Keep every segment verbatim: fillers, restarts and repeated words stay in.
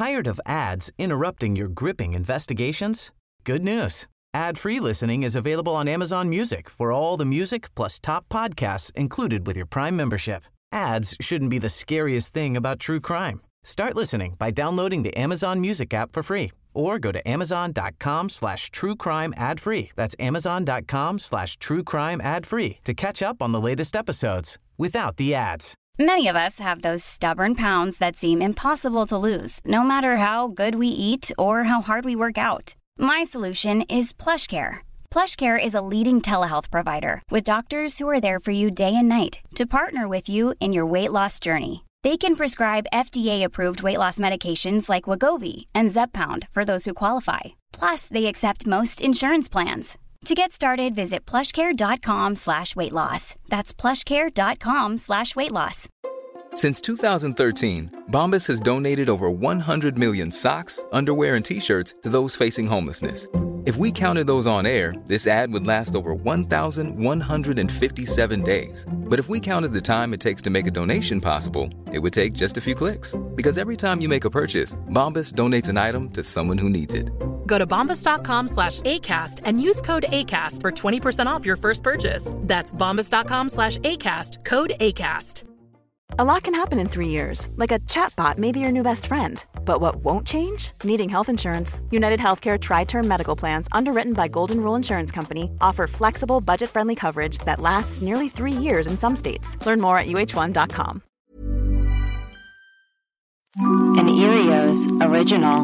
Tired of ads interrupting your gripping investigations? Good news. Ad-free listening is available on Amazon Music for all the music plus top podcasts included with your Prime membership. Ads shouldn't be the scariest thing about true crime. Start listening by downloading the Amazon Music app for free or go to amazon.com slash true crime ad free. That's amazon.com slash true crime ad free to catch up on the latest episodes without the ads. Many of us have those stubborn pounds that seem impossible to lose, no matter how good we eat or how hard we work out. My solution is PlushCare. PlushCare is a leading telehealth provider with doctors who are there for you day and night to partner with you in your weight loss journey. They can prescribe F D A-approved weight loss medications like Wegovy and Zepbound for those who qualify. Plus, they accept most insurance plans. To get started, visit plushcare.com slash weight loss. That's plushcare.com slash weight loss. Since two thousand thirteen, Bombas has donated over one hundred million socks, underwear, and T-shirts to those facing homelessness. If we counted those on air, this ad would last over one thousand one hundred fifty-seven days. But if we counted the time it takes to make a donation possible, it would take just a few clicks. Because every time you make a purchase, Bombas donates an item to someone who needs it. Go to bombas.com slash ACAST and use code ACAST for twenty percent off your first purchase. That's bombas.com slash ACAST, code ACAST. A lot can happen in three years, like a chatbot may be your new best friend. But what won't change? Needing health insurance. United Healthcare Tri-Term Medical Plans, underwritten by Golden Rule Insurance Company, offer flexible, budget-friendly coverage that lasts nearly three years in some states. Learn more at U H one dot com. An Erios original.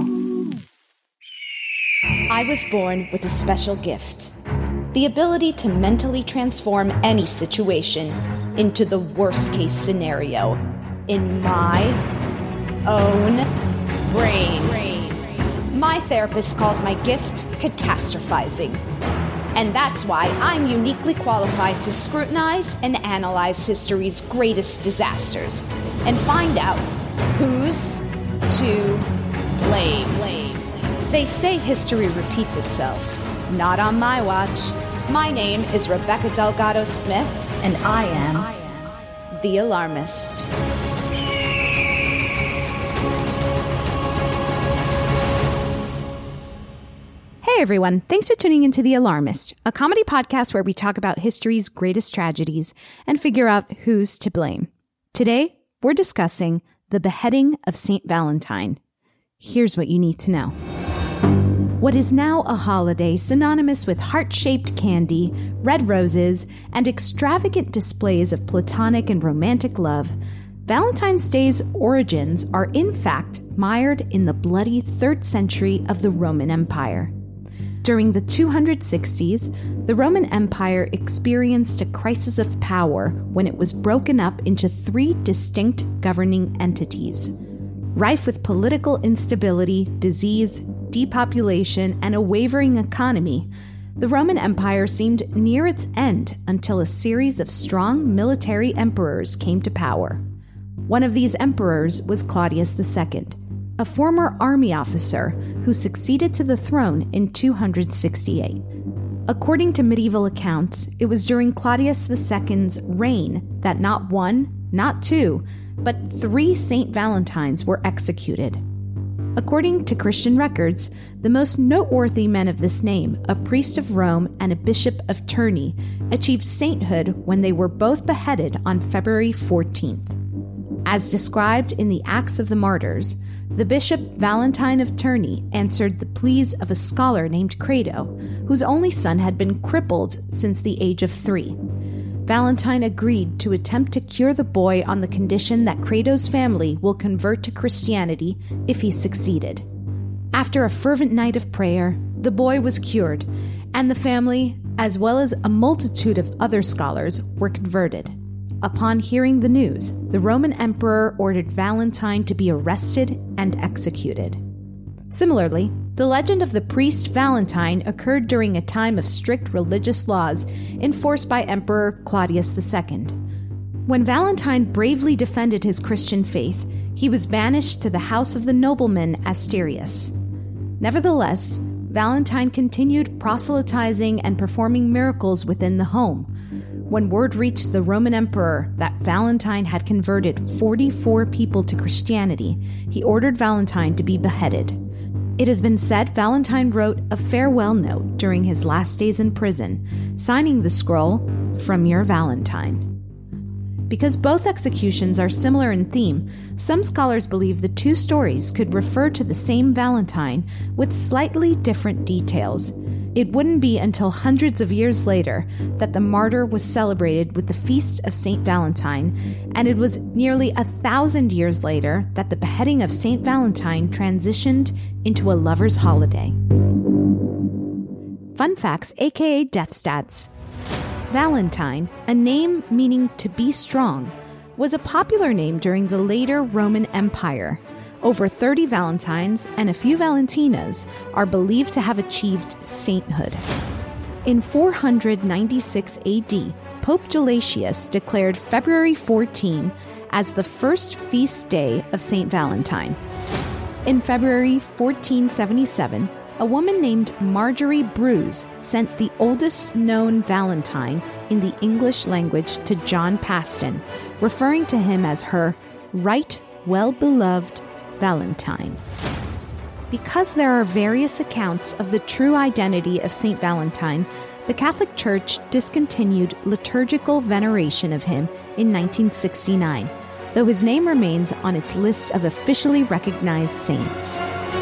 I was born with a special gift. The ability to mentally transform any situation into the worst-case scenario in my own brain. My therapist calls my gift catastrophizing. And that's why I'm uniquely qualified to scrutinize and analyze history's greatest disasters and find out who's to blame. They say history repeats itself. Not on my watch. My name is Rebecca Delgado Smith, and I am the Alarmist. Hey everyone, thanks for tuning into The Alarmist, a comedy podcast where we talk about history's greatest tragedies and figure out who's to blame. Today, we're discussing the beheading of Saint Valentine. Here's what you need to know. What is now a holiday synonymous with heart-shaped candy, red roses, and extravagant displays of platonic and romantic love, Valentine's Day's origins are in fact mired in the bloody third century of the Roman Empire. During the two hundred sixties, the Roman Empire experienced a crisis of power when it was broken up into three distinct governing entities. Rife with political instability, disease, depopulation, and a wavering economy, the Roman Empire seemed near its end until a series of strong military emperors came to power. One of these emperors was Claudius the Second, a former army officer who succeeded to the throne in two hundred sixty-eight. According to medieval accounts, it was during Claudius the Second's reign that not one, not two, but three Saint Valentines were executed. According to Christian records, the most noteworthy men of this name, a priest of Rome and a bishop of Terni, achieved sainthood when they were both beheaded on February fourteenth. As described in the Acts of the Martyrs, the bishop Valentine of Terni answered the pleas of a scholar named Credo, whose only son had been crippled since the age of three. Valentine agreed to attempt to cure the boy on the condition that Credo's family will convert to Christianity if he succeeded. After a fervent night of prayer, the boy was cured, and the family, as well as a multitude of other scholars, were converted. Upon hearing the news, the Roman emperor ordered Valentine to be arrested and executed. Similarly, the legend of the priest Valentine occurred during a time of strict religious laws enforced by Emperor Claudius the Second. When Valentine bravely defended his Christian faith, he was banished to the house of the nobleman Asterius. Nevertheless, Valentine continued proselytizing and performing miracles within the home. When word reached the Roman emperor that Valentine had converted forty-four people to Christianity, he ordered Valentine to be beheaded. It has been said Valentine wrote a farewell note during his last days in prison, signing the scroll, "From your Valentine." Because both executions are similar in theme, some scholars believe the two stories could refer to the same Valentine with slightly different details. It wouldn't be until hundreds of years later that the martyr was celebrated with the Feast of Saint Valentine, and it was nearly a thousand years later that the beheading of Saint Valentine transitioned into a lover's holiday. Fun facts, aka death stats. Valentine, a name meaning to be strong, was a popular name during the later Roman Empire. Over thirty Valentines and a few Valentinas are believed to have achieved sainthood. In four hundred ninety-six A D, Pope Gelasius declared February fourteenth as the first feast day of Saint Valentine. In February fourteen seventy-seven, a woman named Marjorie Brews sent the oldest known Valentine in the English language to John Paston, referring to him as her right well-beloved Valentine. Because there are various accounts of the true identity of Saint Valentine, the Catholic Church discontinued liturgical veneration of him in nineteen sixty-nine, though his name remains on its list of officially recognized saints.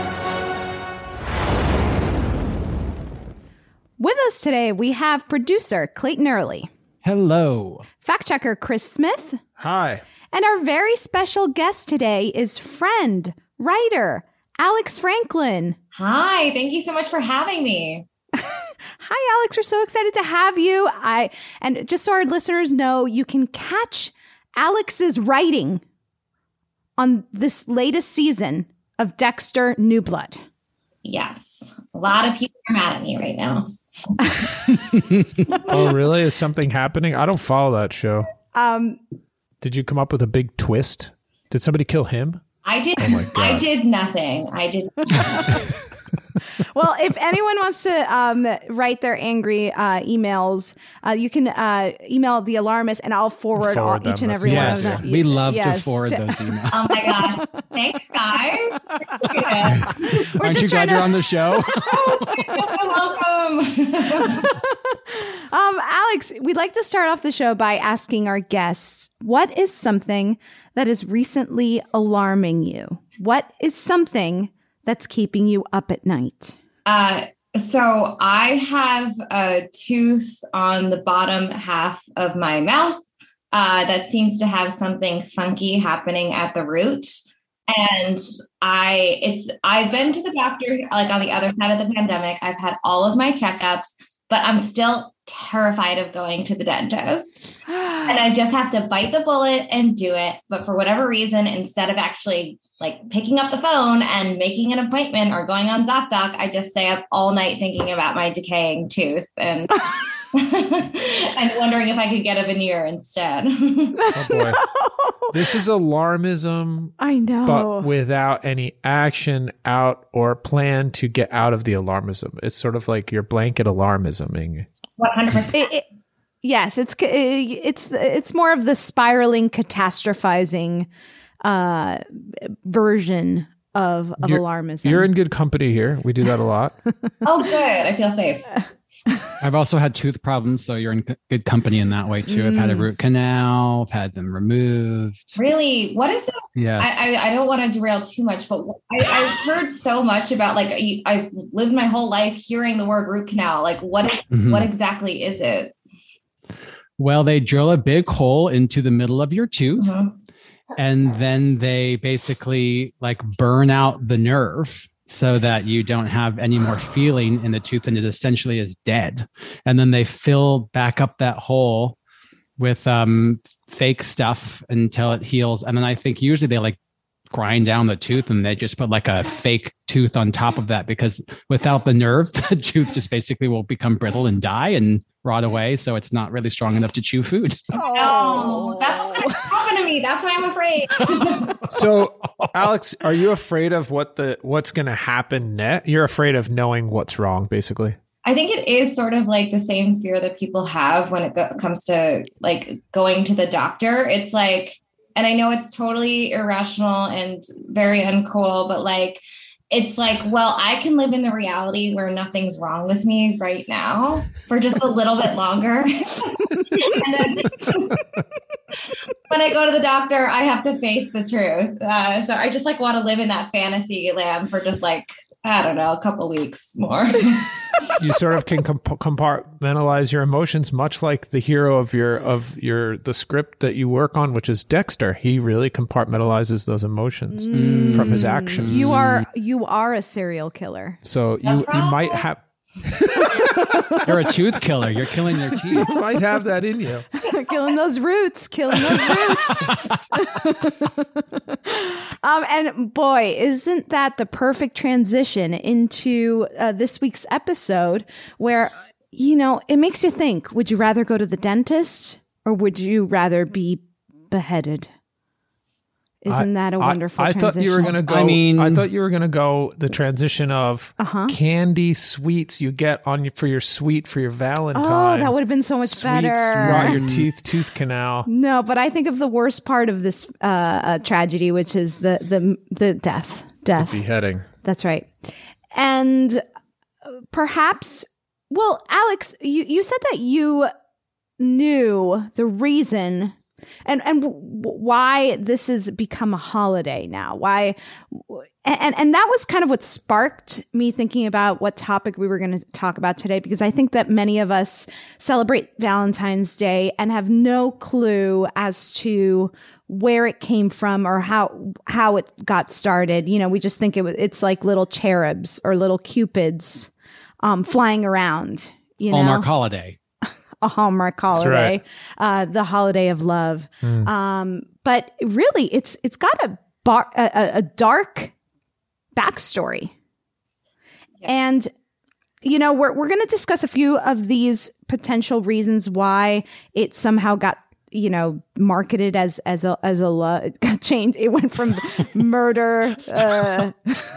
With us today, we have producer Clayton Early. Hello. Fact checker Chris Smith. Hi. And our very special guest today is friend, writer, Alex Franklin. Hi, thank you so much for having me. Hi, Alex. We're so excited to have you. I and just so our listeners know, you can catch Alex's writing on this latest season of Dexter New Blood. Yes. A lot of people are mad at me right now. Oh, really? Is something happening? I don't follow that show. Um, Did you come up with a big twist? Did somebody kill him? I did. Oh my God. I did nothing. I did. Well, if anyone wants to um, write their angry uh, emails, uh, you can uh, email The Alarmist, and I'll forward, Forward all, each them. and every Yes, one of them. we love Yes. to forward those emails. Oh my gosh. Thanks, guys. We're Aren't just you glad trying you're to- on the show? Welcome. Um, Alex, we'd like to start off the show by asking our guests, what is something that is recently alarming you? What is something that's keeping you up at night? Uh, so I have a tooth on the bottom half of my mouth uh, that seems to have something funky happening at the root. And I, it's, I've been to the doctor, like on the other side of the pandemic. I've had all of my checkups, but I'm still terrified of going to the dentist. And I just have to bite the bullet and do it. But for whatever reason, instead of actually like picking up the phone and making an appointment or going on ZocDoc, I just stay up all night thinking about my decaying tooth and and wondering if I could get a veneer instead. Oh boy. This is alarmism. I know. But without any action out or plan to get out of the alarmism. It's sort of like your blanket alarmisming. one hundred percent. It, it, yes, it's it's it's more of the spiraling, catastrophizing uh, version of, of You're- alarmism. You're in good company here. We do that a lot. Oh, good. I feel safe. I've also had tooth problems, so you're in c- good company in that way too. I've had a root canal, I've had them removed. Really? What is it? Yes. I, I, I don't want to derail too much, but I, I've heard so much about like you, I've lived my whole life hearing the word root canal. Like what is, Mhm. what exactly is it? Well, they drill a big hole into the middle of your tooth, Mhm. and then they basically like burn out the nerve so that you don't have any more feeling in the tooth, and it essentially is dead. And then they fill back up that hole with um, fake stuff until it heals. And then I think usually they like grind down the tooth and they just put like a fake tooth on top of that, because without the nerve, the tooth just basically will become brittle and die and rot away. So it's not really strong enough to chew food. Oh, that's what's going to happen to me. That's why I'm afraid. So, Alex, are you afraid of what the what's going to happen next? You're afraid of knowing what's wrong, basically. I think it is sort of like the same fear that people have when it go- comes to like going to the doctor. It's like, and I know it's totally irrational and very uncool, but like, it's like, well, I can live in the reality where nothing's wrong with me right now for just a little bit longer. And then when I go to the doctor, I have to face the truth. Uh, so I just like want to live in that fantasy land for just like, I don't know, a couple weeks more. You sort of can comp- compartmentalize your emotions, much like the hero of your of your the script that you work on, which is Dexter. He really compartmentalizes those emotions mm. from his actions. You are you are a serial killer. So you you might have. You're a tooth killer. You're killing their teeth. You might have that in you. Killing those roots. Killing those roots. um, and boy, isn't that the perfect transition into uh, this week's episode where, you know, it makes you think, would you rather go to the dentist or would you rather be beheaded? Isn't that a wonderful I, I transition? thought you were going to go. I mean, I thought you were going to go the transition of uh-huh. candy sweets you get on your, for your sweet for your Valentine. Oh, that would have been so much sweets better. Rot your teeth, tooth canal. No, but I think of the worst part of this uh, uh, tragedy, which is the the the death, death, the beheading. That's right, and perhaps, well, Alex, you you said that you knew the reason. And and why this has become a holiday now? Why? And and that was kind of what sparked me thinking about what topic we were going to talk about today, because I think that many of us celebrate Valentine's Day and have no clue as to where it came from or how how it got started. You know, we just think it was it's like little cherubs or little cupids um, flying around. You know, Hallmark holiday. A Hallmark holiday, right. uh, the holiday of love. Mm. Um, but really, it's it's got a bar, a, a dark backstory, yeah. And you know we're we're going to discuss a few of these potential reasons why it somehow got you know marketed as as a as a love. It got changed. It went from murder uh,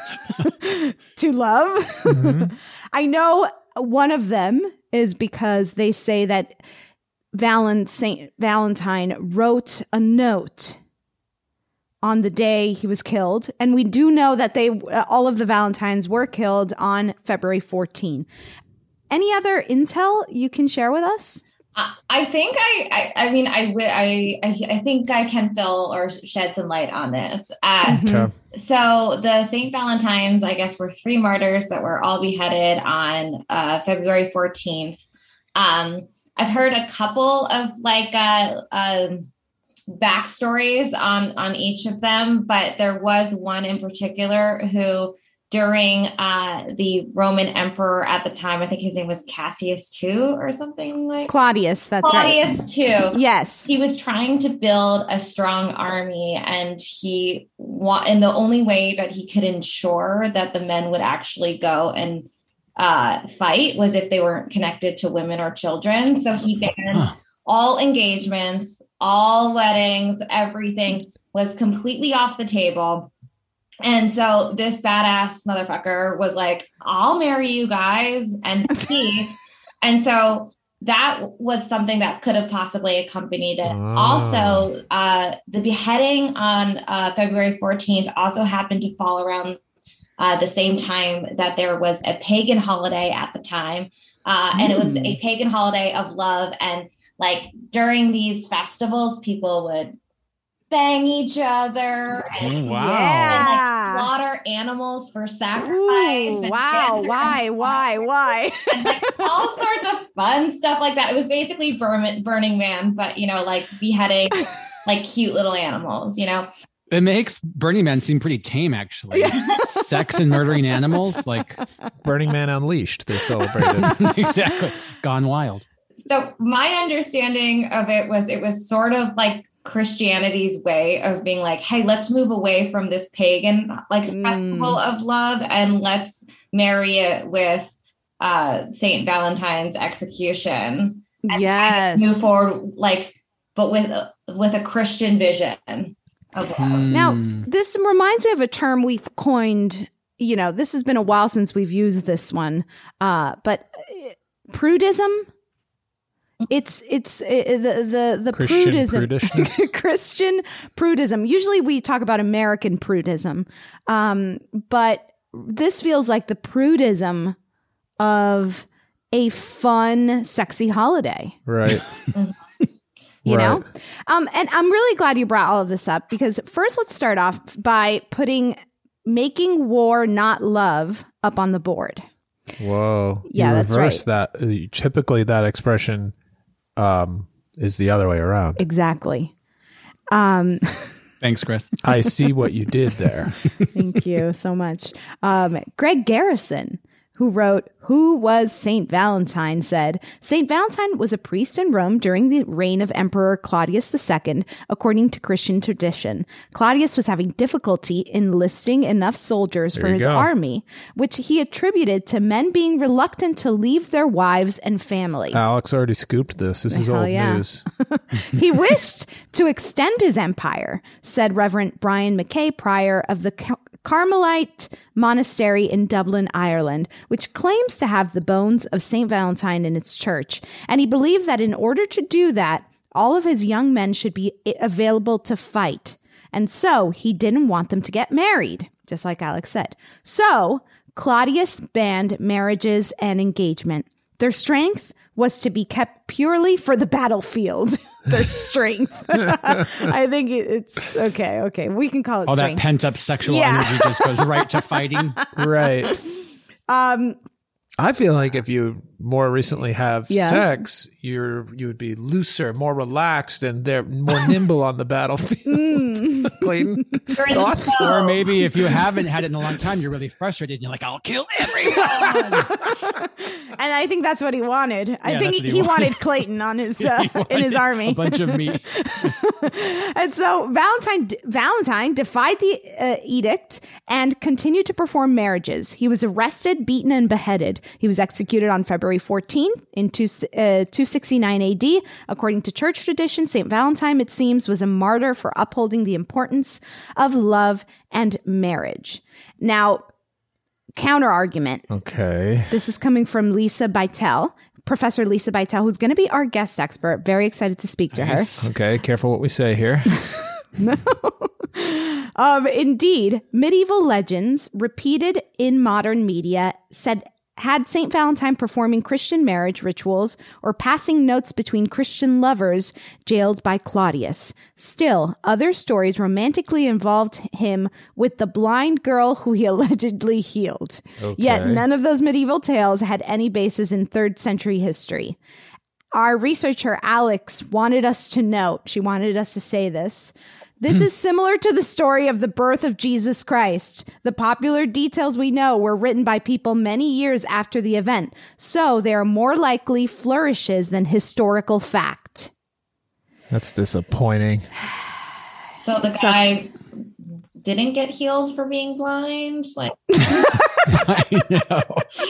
to love. Mm-hmm. I know one of them is because they say that Valent- Saint Valentine wrote a note on the day he was killed. And we do know that they uh, all of the Valentines were killed on February fourteenth. Any other intel you can share with us? I think I, I, I mean, I, I, I think I can fill or shed some light on this. Uh, okay. So the Saint Valentines, I guess, were three martyrs that were all beheaded on uh, February fourteenth. Um, I've heard a couple of like uh, um, backstories on, on each of them, but there was one in particular who during uh, the Roman emperor at the time, I think his name was Cassius the Second or something like Claudius. That's Claudius right. Claudius the Second. Yes. He was trying to build a strong army, and he wa- and the only way that he could ensure that the men would actually go and uh, fight was if they weren't connected to women or children. So he banned huh. all engagements, all weddings, everything was completely off the table. And so this badass motherfucker was like, I'll marry you guys. And he, and so that was something that could have possibly accompanied it. Oh. Also, uh, the beheading on uh, February fourteenth also happened to fall around uh, the same time that there was a pagan holiday at the time. Uh, mm. And it was a pagan holiday of love. And like during these festivals, people would bang each other and, wow. and like slaughter animals for sacrifice. Ooh, and wow. Why, why, why? And like all sorts of fun stuff like that. It was basically Burn- Burning Man, but you know, like beheading like cute little animals, you know? It makes Burning Man seem pretty tame, actually. Sex and murdering animals, like Burning Man Unleashed, they celebrated. Exactly. Gone wild. So my understanding of it was it was sort of like Christianity's way of being like, hey, let's move away from this pagan like mm. festival of love and let's marry it with uh, Saint Valentine's execution. And yes. Move forward, like, but with with a Christian vision of love. Mm. Now, this reminds me of a term we've coined you know, this has been a while since we've used this one, uh, but prudism. It's it's uh, the the the Christian prudism, Christian prudism. Usually we talk about American prudism, um, but this feels like the prudism of a fun, sexy holiday, right? You right. know, um, and I'm really glad you brought all of this up because first, let's start off by putting "making war not love" up on the board. Whoa! Yeah, you that's reverse right. That typically that expression. Um, is the other way around. Exactly. Um, Thanks, Chris. I see what you did there. Thank you so much. Um, Greg Garrison, who wrote Who Was Saint Valentine, said, Saint Valentine was a priest in Rome during the reign of Emperor Claudius the Second, according to Christian tradition. Claudius was having difficulty enlisting enough soldiers There for you his go. army, which he attributed to men being reluctant to leave their wives and family. Alex already scooped this. This is Hell old yeah. news. He wished to extend his empire, said Reverend Brian McKay, prior of the Car- Carmelite monastery in Dublin, Ireland, which claims to have the bones of Saint Valentine in its church. And he believed that in order to do that, all of his young men should be available to fight. And so he didn't want them to get married, just like Alex said. So Claudius banned marriages and engagement. Their strength was to be kept purely for the battlefield. Their strength. I think it's okay. Okay. We can call it All strength. that pent up sexual Yeah. energy just goes right to fighting. Right. Um, I feel like if you more recently have Yes. sex, you're you would be looser, more relaxed, and they're more nimble on the battlefield. Mm. Clayton, You're in the thoughts? flow. Or maybe if you haven't had it in a long time, you're really frustrated and you're like, I'll kill everyone. and I think that's what he wanted. I Yeah, think that's what he, he he wanted. wanted Clayton on his uh, He in his wanted army. A bunch of meat. And so Valentine Valentine defied the uh, edict and continued to perform marriages. He was arrested, beaten, and beheaded. He was executed on February fourteenth in two, uh, two sixty-nine A D. According to church tradition, Saint Valentine, it seems, was a martyr for upholding the importance of love and marriage. Now, counter argument. Okay. This is coming from Lisa Bytel, Professor Lisa Bytel, who's going to be our guest expert. Very excited to speak to Nice. her. Okay. Careful what we say here. Um, indeed, medieval legends repeated in modern media said had Saint Valentine performing Christian marriage rituals or passing notes between Christian lovers jailed by Claudius. Still, other stories romantically involved him with the blind girl who he allegedly healed. Okay. Yet none of those medieval tales had any basis in third century history. Our researcher, Alex, wanted us to note, she wanted us to say this. This is similar to the story of the birth of Jesus Christ. The popular details we know were written by people many years after the event, so they are more likely flourishes than historical fact. That's disappointing. So the It guy sucks. didn't get healed for being blind. Like, I know.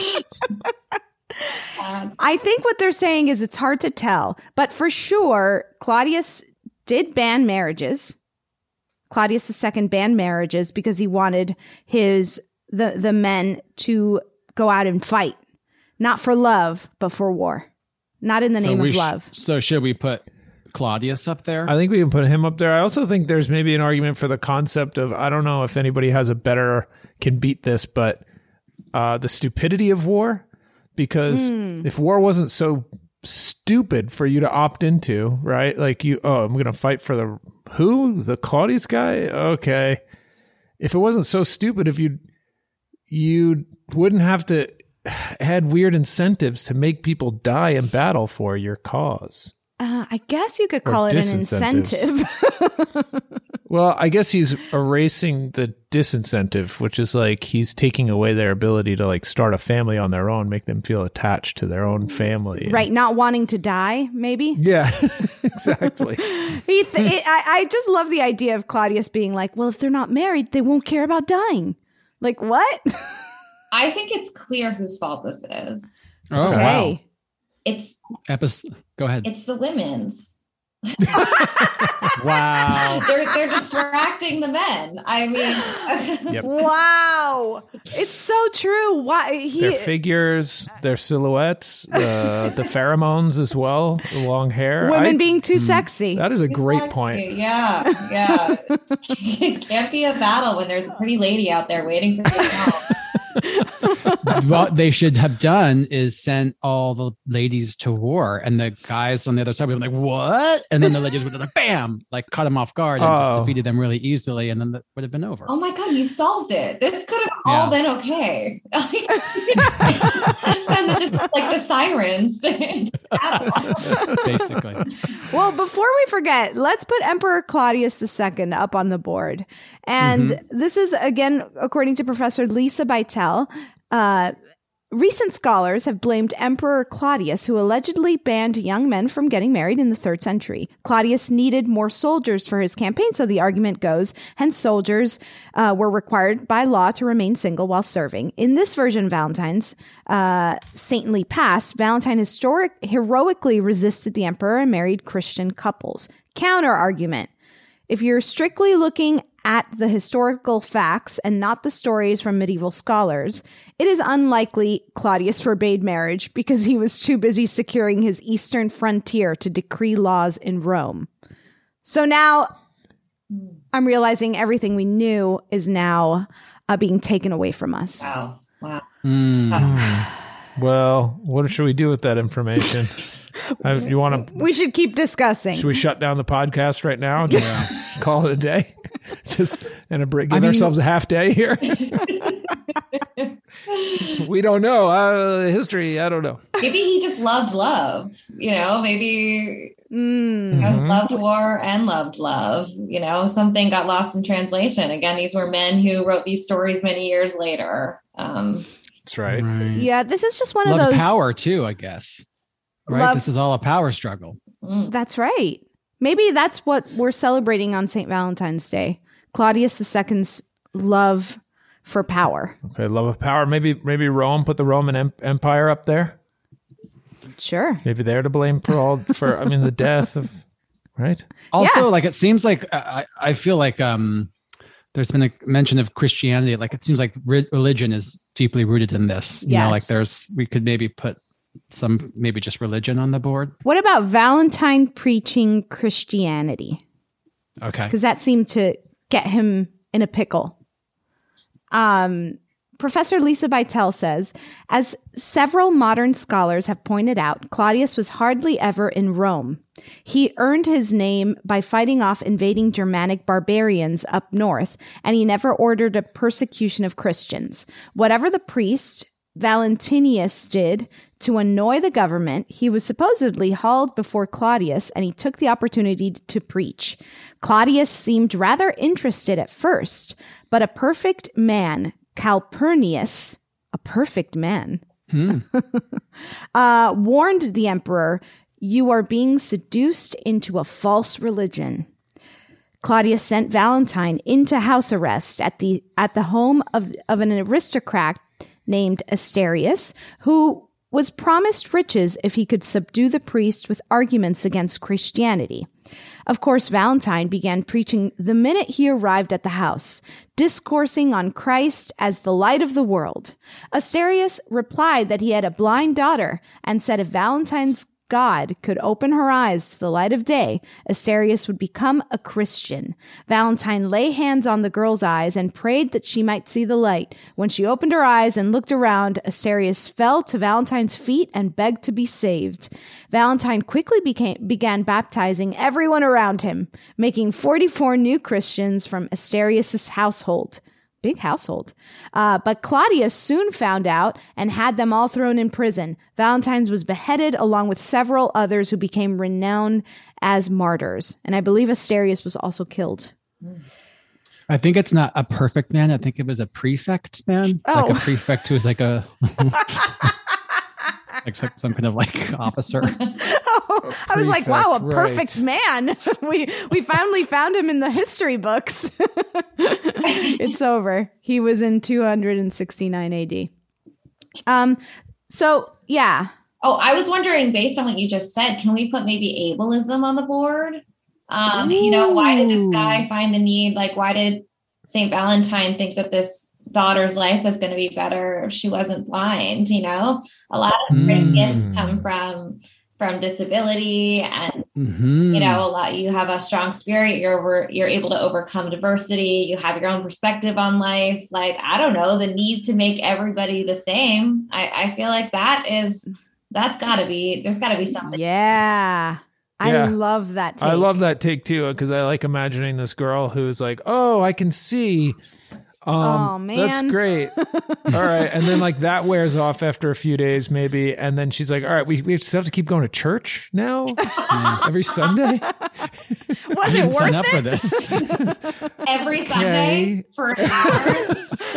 uh, I think what they're saying is it's hard to tell, but for sure, Claudius did ban marriages. Claudius the Second banned marriages because he wanted his the the men to go out and fight, not for love, but for war, not in the So name we of sh- love. So should we put Claudius up there? I think we can put him up there. I also think there's maybe an argument for the concept of, I don't know if anybody has a better, can beat this, but uh, the stupidity of war. Because Mm. if war wasn't so stupid for you to opt into, right? Like you, oh, I'm going to fight for the, who? The Claudius guy? Okay. If it wasn't so stupid, if you, you wouldn't have to had weird incentives to make people die in battle for your cause. Uh, I guess you could Or call it an disincentives. incentive. Well, I guess he's erasing the disincentive, which is like he's taking away their ability to like start a family on their own, make them feel attached to their own family. Right, not wanting to die, maybe. Yeah, exactly. He th- it, I, I just love the idea of Claudius being like, well, if they're not married, they won't care about dying. Like, what? I think it's clear whose fault this is. Oh, Okay. wow. It's Epis- Go ahead. it's the women's. Wow. they're they're distracting the men. I mean, Yep. Wow. It's so true. Why he Their figures, their silhouettes, uh, the pheromones as well, the long hair. women I- being too sexy. That is a great point. yeah, yeah. It can't be a battle when there's a pretty lady out there waiting for you to help. What they should have done is sent all the ladies to war, and the guys on the other side would be like, "What?" And then the ladies would have like, "Bam!" like cut them off guard and just Oh. defeated them really easily, and then that would have been over. Oh my God, you solved it. This could have Yeah. all been okay. Send the, just like the sirens. Basically. Well, before we forget, let's put Emperor Claudius the Second up on the board. And Mm-hmm. this is, again, according to Professor Lisa Bytel, uh, recent scholars have blamed Emperor Claudius, who allegedly banned young men from getting married in the third century. Claudius needed more soldiers for his campaign, so the argument goes, hence soldiers uh, were required by law to remain single while serving. In this version of Valentine's uh, saintly past, Valentine historic, heroically resisted the emperor and married Christian couples. Counter argument. If you're strictly looking at the historical facts and not the stories from medieval scholars, it is unlikely Claudius forbade marriage because he was too busy securing his eastern frontier to decree laws in Rome. So now I'm realizing everything we knew is now uh, being taken away from us. Wow. Wow. Mm. Well, what should we do with that information? Uh, you want to? We should keep discussing. Should we shut down the podcast right now? and Just call it a day. Just and a break. Give I mean- ourselves a half day here. We don't know. Uh, history. I don't know. Maybe he just loved love. You know, maybe Mm. you know, Mhm. loved war and loved love. You know, something got lost in translation. Again, these were men who wrote these stories many years later. Um, That's right. Right. Yeah, this is just one Love of those. power too, I guess. Right. Love- This is all a power struggle. mm. That's right. Maybe that's what we're celebrating on Saint Valentine's Day. Claudius the Second's love for power. Okay, love of power. Maybe maybe Rome put the Roman em- Empire up there. Sure. Maybe they're to blame for all for I mean the death of right. Also, Yeah. like it seems like I, I feel like um, there's been a mention of Christianity. Like it seems like re- religion is deeply rooted in this. You know, like Yes. there's we could maybe put some maybe just religion on the board. What about Valentine preaching Christianity? Okay. Because that seemed to get him in a pickle. Um, Professor Lisa Bytel says, as several modern scholars have pointed out, Claudius was hardly ever in Rome. He earned his name by fighting off invading Germanic barbarians up north, and he never ordered a persecution of Christians. Whatever the priest Valentinius did to annoy the government, he was supposedly hauled before Claudius, and he took the opportunity to preach. Claudius seemed rather interested at first, but a perfect man, Calpurnius, a perfect man, Hmm. uh, warned the emperor, "You are being seduced into a false religion." Claudius sent Valentine into house arrest at the at the home of, of an aristocrat named Asterius, who was promised riches if he could subdue the priest with arguments against Christianity. Of course, Valentine began preaching the minute he arrived at the house, discoursing on Christ as the light of the world. Asterius replied that he had a blind daughter and said if Valentine's God could open her eyes to the light of day, Asterius would become a Christian. Valentine lay hands on the girl's eyes and prayed that she might see the light. When she opened her eyes and looked around, Asterius fell to Valentine's feet and begged to be saved. Valentine quickly became, began baptizing everyone around him, making forty-four new Christians from Asterius' household. Big household. Uh, but Claudius soon found out and had them all thrown in prison. Valentine was beheaded along with several others who became renowned as martyrs. And I believe Asterius was also killed. I think it's not a perfect man. I think it was a prefect man. Oh. Like a prefect who was like a like some, some kind of like officer. Oh, I was like, wow, a prefect, perfect man. we we finally found him in the history books. It's over. He was in two hundred sixty-nine A D. Um, so yeah, Oh, I was wondering, based on what you just said, can we put maybe ableism on the board? Um, you know, why did this guy find the need? Like, why did Saint Valentine think that this daughter's life was going to be better if she wasn't blind? You know, a lot of great mm. gifts come from from disability, and mm-hmm. you know, a lot. You have a strong spirit. You're over, you're able to overcome diversity. You have your own perspective on life. Like, I don't know, the need to make everybody the same. I, I feel like that is. That's gotta be, there's gotta be something. Yeah. I yeah. love that take. I love that take too, because I like imagining this girl who's like, oh, I can see. Um, oh, man. That's great. All right. And then like that wears off after a few days maybe. And then she's like, all right, we, we still have to keep going to church now every Sunday. Was it worth sign it? up for this. Every Sunday for an hour.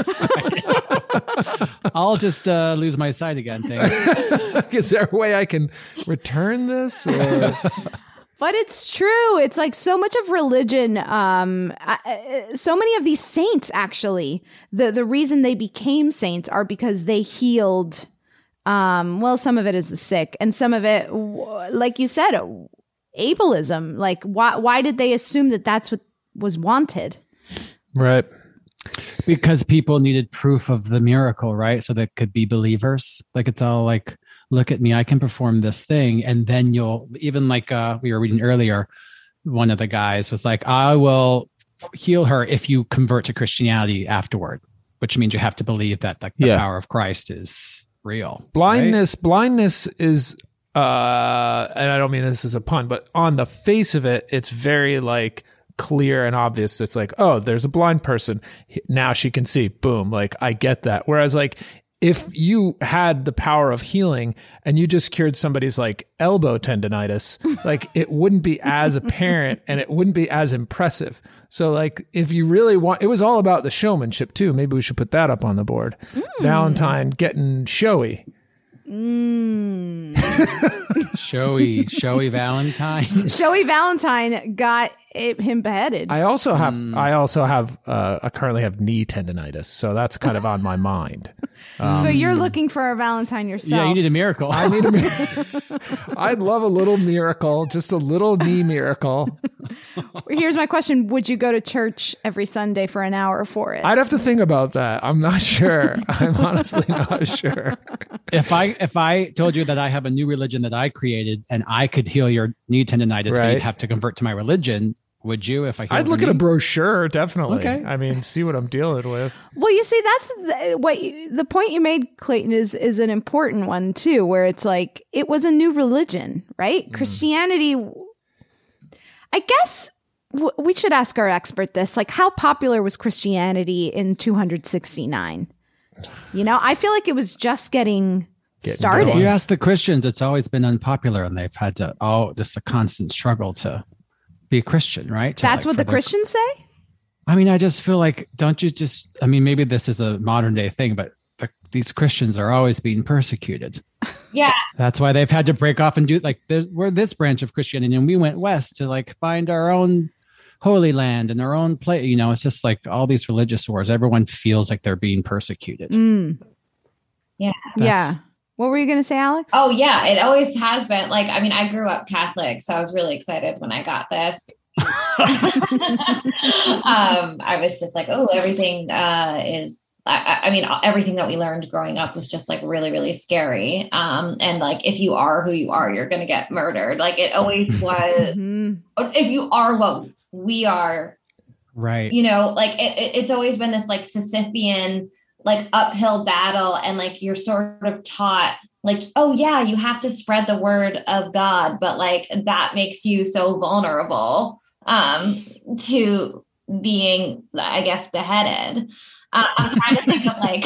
I'll just uh, lose my sight again. Thanks. Is there a way I can return this? Or... But it's true. It's like so much of religion. Um, uh, so many of these saints, actually, the, the reason they became saints are because they healed. Um, well, some of it is the sick, and some of it, like you said, ableism. Like, why, why did they assume that that's what was wanted? Right. Because people needed proof of the miracle, right? So they could be believers. Like, it's all like, look at me, I can perform this thing. And then you'll, even like uh, we were reading earlier, one of the guys was like, I will heal her if you convert to Christianity afterward, which means you have to believe that the, the yeah. power of Christ is real. Blindness, right? blindness is, uh, and I don't mean this as a pun, but on the face of it, it's very like clear and obvious. It's like, oh, there's a blind person. Now she can see. Boom. Like, I get that. Whereas like, if you had the power of healing and you just cured somebody's like elbow tendonitis, like it wouldn't be as apparent and it wouldn't be as impressive. So like if you really want, it was all about the showmanship too. Maybe we should put that up on the board. Mm. Valentine getting showy. Mm. showy, showy Valentine. Showy Valentine got it, him beheaded. I also have, mm. I also have, uh, I currently have knee tendonitis, so that's kind of on my mind. Um, so you're looking for a Valentine yourself? Yeah, you need a miracle. I need a miracle. I'd love a little miracle, just a little knee miracle. Here's my question: would you go to church every Sunday for an hour for it? I'd have to think about that. I'm not sure. I'm honestly not sure. If I if I told you that I have a new religion that I created and I could heal your knee tendonitis, right. but you'd have to convert to my religion. Would you? If I, I'd look knee? at a brochure, definitely. Okay. I mean, see what I'm dealing with. Well, you see, that's the, what you, the point you made, Clayton, is is an important one too, where it's like it was a new religion, right? Mm. Christianity. I guess w- we should ask our expert this: like, how popular was Christianity in two sixty-nine? You know, I feel like it was just getting. Getting started. If you ask the Christians, it's always been unpopular, and they've had to oh, just a constant struggle to. Be a Christian, right? To That's like, what the their, Christians say? I mean, I just feel like, don't you just, I mean, maybe this is a modern day thing, but the, these Christians are always being persecuted. Yeah. That's why they've had to break off and do like, there's, we're this branch of Christianity and we went west to like find our own holy land and our own place. You know, it's just like all these religious wars. Everyone feels like they're being persecuted. Mm. Yeah. That's, yeah. What were you going to say, Alex? Oh, yeah, it always has been. Like, I mean, I grew up Catholic, so I was really excited when I got this. um, I was just like, oh, everything uh, is, I, I mean, everything that we learned growing up was just like really, really scary. Um, and like, if you are who you are, you're going to get murdered. Like it always was, mm-hmm. if you are what we are, right. You know, like it, it, it's always been this like Sisyphean like uphill battle. And like, you're sort of taught like, oh yeah, you have to spread the word of God, but like, that makes you so vulnerable um, to being, I guess, beheaded. Uh, I'm trying to think of like,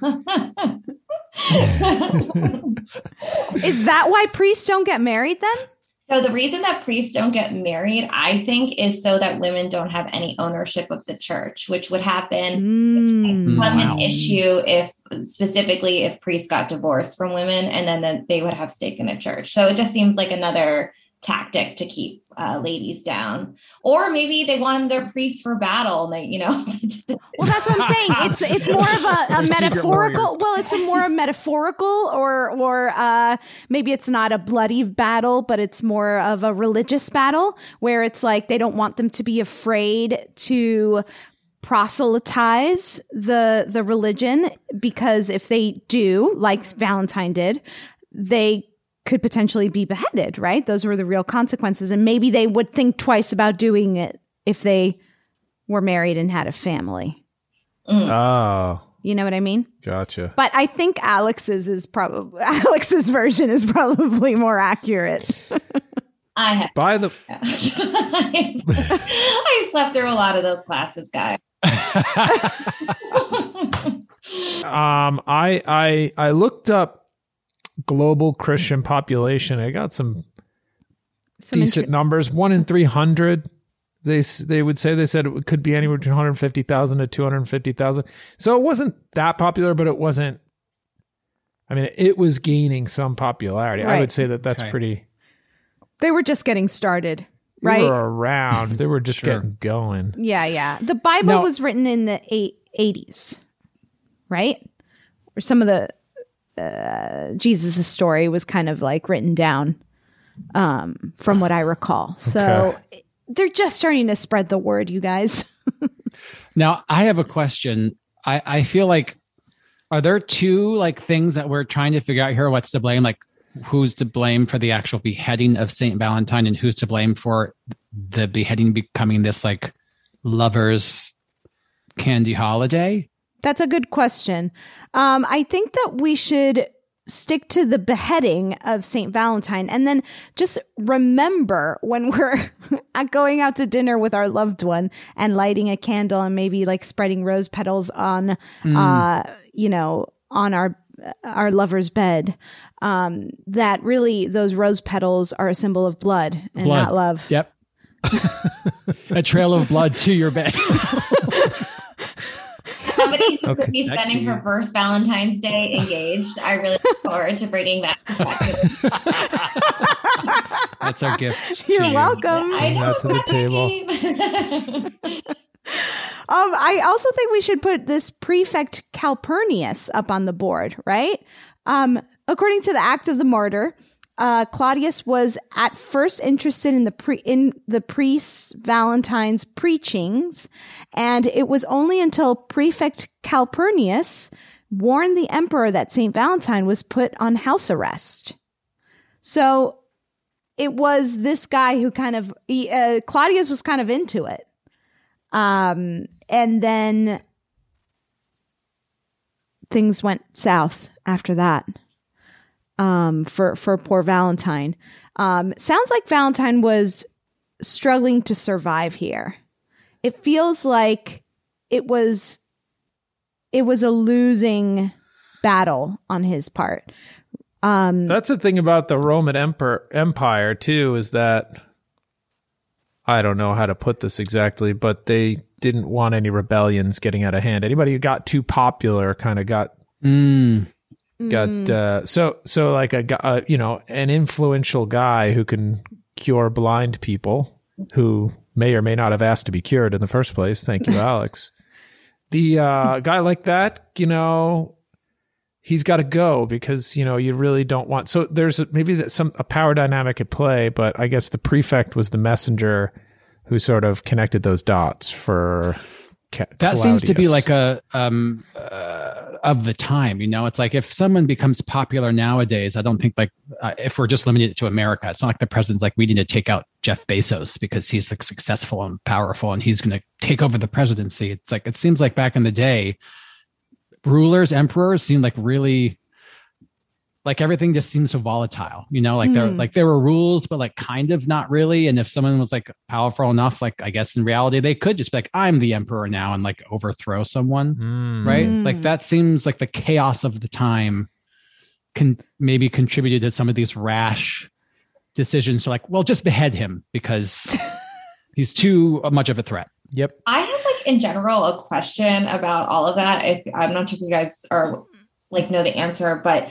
is that why priests don't get married then? So the reason that priests don't get married, I think, is so that women don't have any ownership of the church, which would happen mm, become wow. an issue if specifically if priests got divorced from women and then the, they would have stake in a church. So it just seems like another tactic to keep uh, ladies down. Or maybe they wanted their priests for battle. And they, you know, well, that's what I'm saying. It's it's more of a, a metaphorical. Well, it's a more a metaphorical, or or uh, maybe it's not a bloody battle, but it's more of a religious battle where it's like they don't want them to be afraid to proselytize the the religion, because if they do, like Valentine did, they could potentially be beheaded, right? Those were the real consequences. And maybe they would think twice about doing it if they were married and had a family. Mm. Oh. You know what I mean? Gotcha. But I think Alex's is probably Alex's version is probably more accurate. I have by the I slept through a lot of those classes, guys. um I I I looked up global Christian population. I got some, some decent intri- numbers. One in three hundred. They they would say they said it could be anywhere between one hundred fifty thousand to two hundred fifty thousand. So it wasn't that popular, but it wasn't. I mean, it was gaining some popularity. Right. I would say that that's okay. pretty. They were just getting started, right? They were around. They were just sure. getting going. Yeah, yeah. The Bible now, was written in the eight, eighties, right? Or some of the. Uh, Jesus' story was kind of like written down um, from what I recall. So okay. they're just starting to spread the word, you guys. Now, I have a question. I, I feel like, are there two like things that we're trying to figure out here? What's to blame? Like, who's to blame for the actual beheading of Saint Valentine, and who's to blame for the beheading becoming this like lovers' candy holiday? That's a good question. Um, I think that we should stick to the beheading of Saint Valentine, and then just remember when we're going out to dinner with our loved one and lighting a candle and maybe like spreading rose petals on, mm. uh, you know, on our our lover's bed, um, that really those rose petals are a symbol of blood and blood. Not love. Yep. A trail of blood to your bed. Somebody who's okay. going to be spending her first Valentine's Day engaged. I really look forward to bringing that perspective. That's our gift. You're to welcome. You. I know to the table. um, I also think we should put this prefect Calpurnius up on the board, right? Um, according to the Act of the Martyr, Uh, Claudius was at first interested in the pre in the priest Valentine's preachings, and it was only until Prefect Calpurnius warned the emperor that Saint Valentine was put on house arrest. So it was this guy who kind of he, uh, Claudius was kind of into it, um, and then things went south after that. Um, for, for poor Valentine. Um, sounds like Valentine was struggling to survive here. It feels like it was, it was a losing battle on his part. Um, That's the thing about the Roman Emperor, Empire too, is that, I don't know how to put this exactly, but they didn't want any rebellions getting out of hand. Anybody who got too popular kind of got... Mm. Got uh, so so like a uh, you know an influential guy who can cure blind people who may or may not have asked to be cured in the first place. Thank you, Alex. The uh, guy like that, you know, he's got to go because you know you really don't want. So there's maybe some a power dynamic at play, but I guess the prefect was the messenger who sort of connected those dots for. Ca- that Claudius. Seems to be like a um uh, of the time, you know. It's like if someone becomes popular nowadays, I don't think like uh, if we're just limited to America, it's not like the president's like we need to take out Jeff Bezos because he's like successful and powerful and he's going to take over the presidency. It's like it seems like back in the day, rulers, emperors seemed like really like everything just seems so volatile, you know, like mm. there like there were rules, but like kind of not really. And if someone was like powerful enough, like I guess in reality, they could just be like, I'm the emperor now and like overthrow someone. Mm. Right. Mm. Like that seems like the chaos of the time can maybe contributed to some of these rash decisions. So like, well, just behead him because he's too much of a threat. Yep. I have like in general a question about all of that. If I'm not sure if you guys are like know the answer, but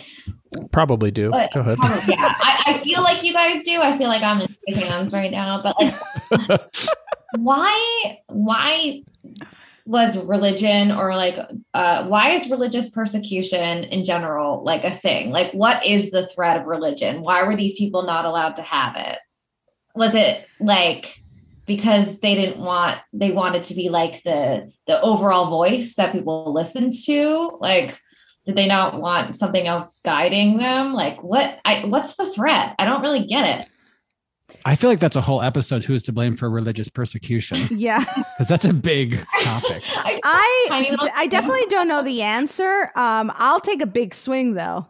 Probably do. But Go ahead. Probably, yeah, I, I feel like you guys do. I feel like I'm in good hands right now. But like, why? Why was religion or like uh, why is religious persecution in general like a thing? Like, what is the threat of religion? Why were these people not allowed to have it? Was it like because they didn't want they wanted to be like the the overall voice that people listened to? Like, did they not want something else guiding them? Like, what? I, what's the threat? I don't really get it. I feel like that's a whole episode. Who is to blame for religious persecution? Yeah, because that's a big topic. I I, I definitely don't know the answer. Um, I'll take a big swing though.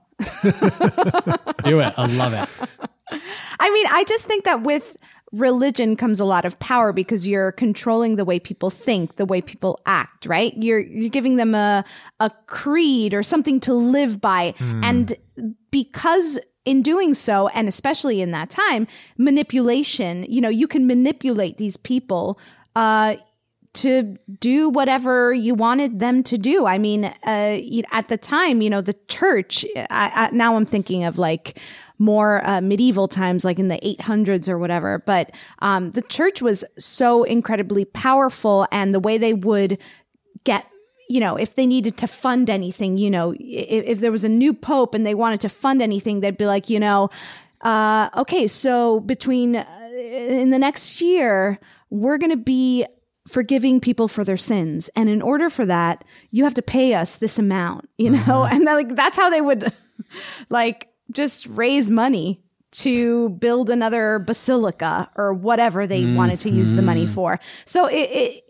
Do it. I love it. I mean, I just think that with religion comes a lot of power because you're controlling the way people think, the way people act, right? You're you're giving them a a creed or something to live by. Mm. And because in doing so, and especially in that time, manipulation, you know, you can manipulate these people uh, to do whatever you wanted them to do. I mean, uh, at the time, you know, the church, I, I, now I'm thinking of like more uh, medieval times, like in the eight hundreds or whatever. But um, the church was so incredibly powerful, and the way they would get, you know, if they needed to fund anything, you know, if, if there was a new pope and they wanted to fund anything, they'd be like, you know, uh, okay, so between uh, in the next year, we're going to be forgiving people for their sins. And in order for that, you have to pay us this amount, you know, mm-hmm. and then, like, that's how they would like just raise money to build another basilica or whatever they mm-hmm. wanted to use the money for. So it, it,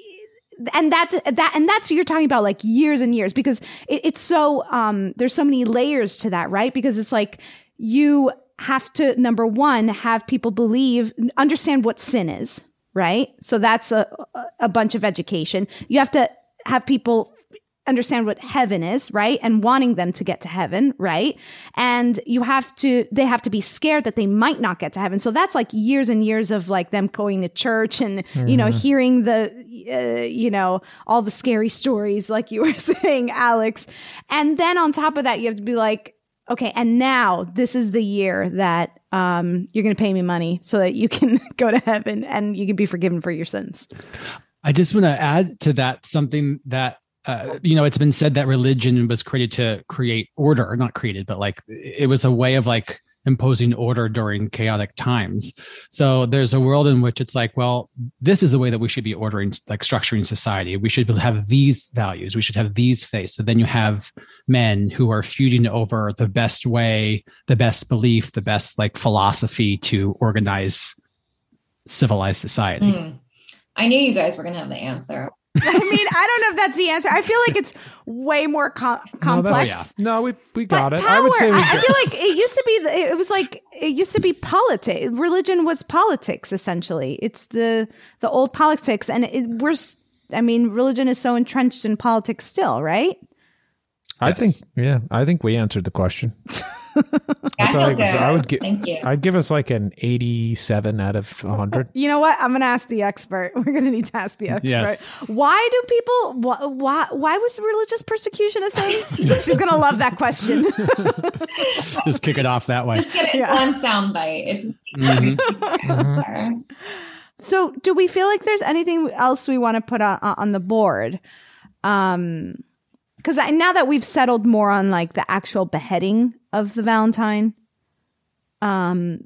it and that, that, and that's what you're talking about, like years and years, because it, it's so, um, there's so many layers to that, right? Because it's like, you have to, number one, have people believe, understand what sin is, right? So that's a, a bunch of education. You have to have people understand what heaven is, right? And wanting them to get to heaven, right? And you have to, they have to be scared that they might not get to heaven. So that's like years and years of like them going to church and, mm-hmm. you know, hearing the, uh, you know, all the scary stories, like you were saying, Alex. And then on top of that, you have to be like, okay, and now this is the year that um, you're going to pay me money so that you can go to heaven and you can be forgiven for your sins. I just want to add to that something that, Uh, you know, it's been said that religion was created to create order, not created, but like it was a way of like imposing order during chaotic times. So there's a world in which it's like, well, this is the way that we should be ordering, like structuring society. We should have these values. We should have these faiths. So then you have men who are feuding over the best way, the best belief, the best like philosophy to organize civilized society. Mm. I knew you guys were going to have the answer. I mean, I don't know if that's the answer. I feel like it's way more com- complex. No, yeah. no, we we got but it. Power, I would say we I, got I feel like it used to be. It was like it used to be politics. Religion was politics, essentially. It's the the old politics, and it, we're. I mean, religion is so entrenched in politics still, right? I Yes. think, yeah, I think we answered the question. I, I thought feel it was, good. I would give, Thank you. I'd give us like an eighty-seven out of one hundred. You know what? I'm going to ask the expert. We're going to need to ask the expert. Yes. Why do people? Why? Why, why was religious persecution a thing? She's going to love that question. Just kick it off that way. Just get it Yeah. one soundbite. It's Mhm. So, do we feel like there's anything else we want to put on, on the board? Um, because now that we've settled more on like the actual beheading of the Valentine, um,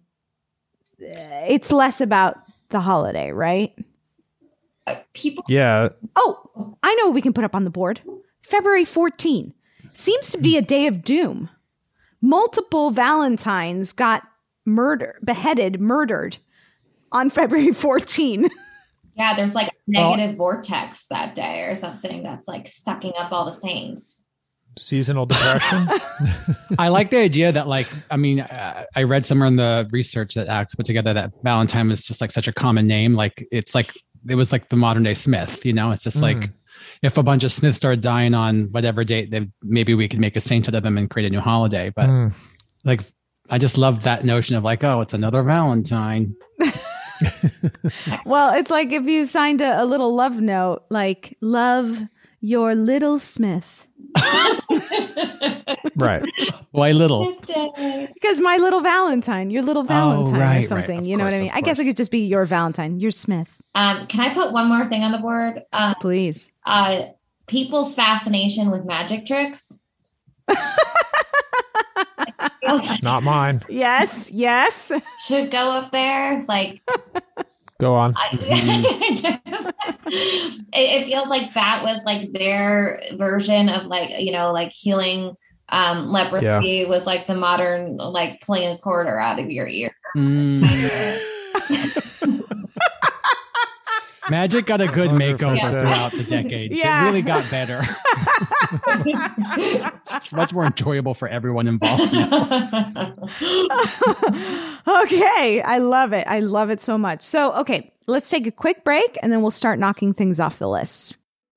it's less about the holiday, right? uh, people. Yeah. Oh, I know what we can put up on the board. February fourteenth seems to be a day of doom. Multiple Valentines got murdered, beheaded, murdered on February fourteenth. Yeah, there's like a negative vortex that day or something that's like sucking up all the saints. Seasonal depression. I like the idea that, like, I mean, uh, I read somewhere in the research that Alex put together that Valentine is just like such a common name. Like, it's like, it was like the modern day Smith, you know, it's just Mm. like, if a bunch of Smiths started dying on whatever date, then maybe we could make a saint out of them and create a new holiday. But Mm. like, I just love that notion of like, oh, it's another Valentine. Well, it's like if you signed a, a little love note, like, love your little Smith. Right. Right. Why little? Because my little Valentine, your little Valentine oh, right, or something. Right. You know course, what I mean? of I guess it course. could just be your Valentine. You're Smith. Um, can I put one more thing on the board? Um, Please. Uh, people's fascination with magic tricks. Not mine. Yes, yes. Should go up there. Like, Go on. I, just, it, it feels like that was like their version of like, you know, like healing um, leprosy yeah. was like the modern, like pulling a quarter out of your ear. Mm. Magic got a good makeover Yeah. throughout the decades. Yeah. It really got better. It's much more enjoyable for everyone involved. Okay. I love it. I love it so much. So, okay, let's take a quick break and then we'll start knocking things off the list.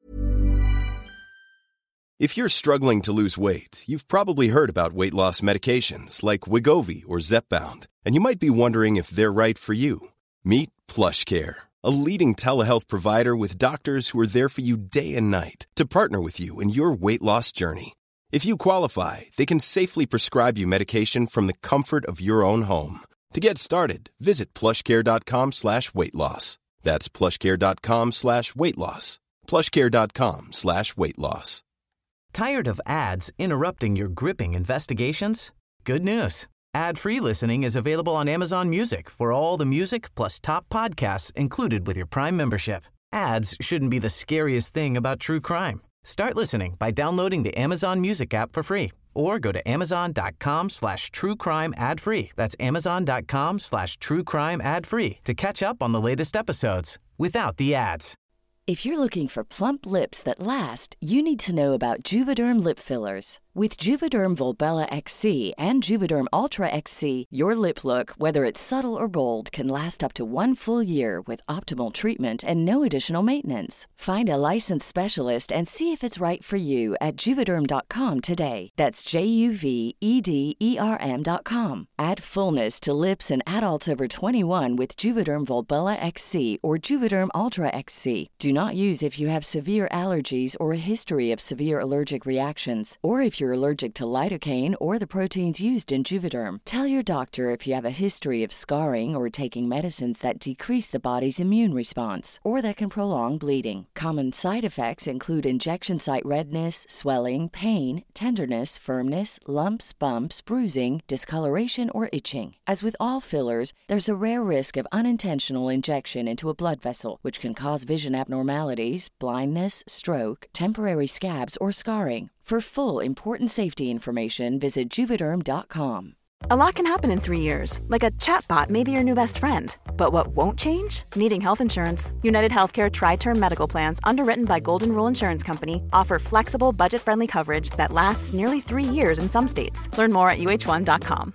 If you're struggling to lose weight, you've probably heard about weight loss medications like Wegovy or Zepbound, and you might be wondering if they're right for you. Meet PlushCare, a leading telehealth provider with doctors who are there for you day and night to partner with you in your weight loss journey. If you qualify, they can safely prescribe you medication from the comfort of your own home. To get started, visit plushcare.com slash weight loss. That's plushcare.com slash weight loss. plushcare.com slash weight loss. Tired of ads interrupting your gripping investigations? Good news. Ad-free listening is available on Amazon Music for all the music plus top podcasts included with your Prime membership. Ads shouldn't be the scariest thing about true crime. Start listening by downloading the Amazon Music app for free or go to amazon.com slash true crime ad free. That's amazon.com slash true crime ad free to catch up on the latest episodes without the ads. If you're looking for plump lips that last, you need to know about Juvederm lip fillers. With Juvederm Volbella X C and Juvederm Ultra X C, your lip look, whether it's subtle or bold, can last up to one full year with optimal treatment and no additional maintenance. Find a licensed specialist and see if it's right for you at Juvederm dot com today. That's J U V E D E R M dot com. Add fullness to lips in adults over twenty-one with Juvederm Volbella X C or Juvederm Ultra X C. Do not use if you have severe allergies or a history of severe allergic reactions, or if you're allergic to lidocaine or the proteins used in Juvederm. Tell your doctor if you have a history of scarring or taking medicines that decrease the body's immune response or that can prolong bleeding. Common side effects include injection site redness, swelling, pain, tenderness, firmness, lumps, bumps, bruising, discoloration, or itching. As with all fillers, there's a rare risk of unintentional injection into a blood vessel, which can cause vision abnormalities, blindness, stroke, temporary scabs, or scarring. For full, important safety information, visit Juvederm dot com. A lot can happen in three years, like a chatbot may be your new best friend. But what won't change? Needing health insurance. United Healthcare Tri-Term Medical Plans, underwritten by Golden Rule Insurance Company, offer flexible, budget-friendly coverage that lasts nearly three years in some states. Learn more at U H one dot com.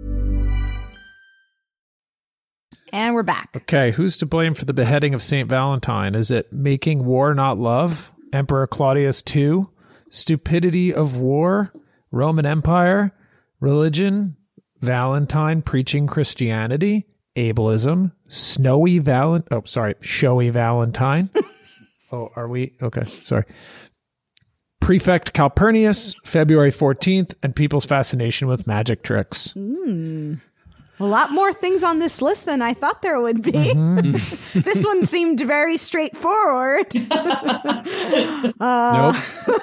And we're back. Okay, who's to blame for the beheading of Saint Valentine? Is it making war not love? Emperor Claudius the Second? Stupidity of war? Roman Empire? Religion? Valentine preaching Christianity? Ableism? Snowy Valentine? Oh, sorry, showy Valentine? Oh, are we? Okay, sorry. Prefect Calpurnius, February fourteenth, and people's fascination with magic tricks. Mm. A lot more things on this list than I thought there would be. Mm-hmm. This one seemed very straightforward. uh,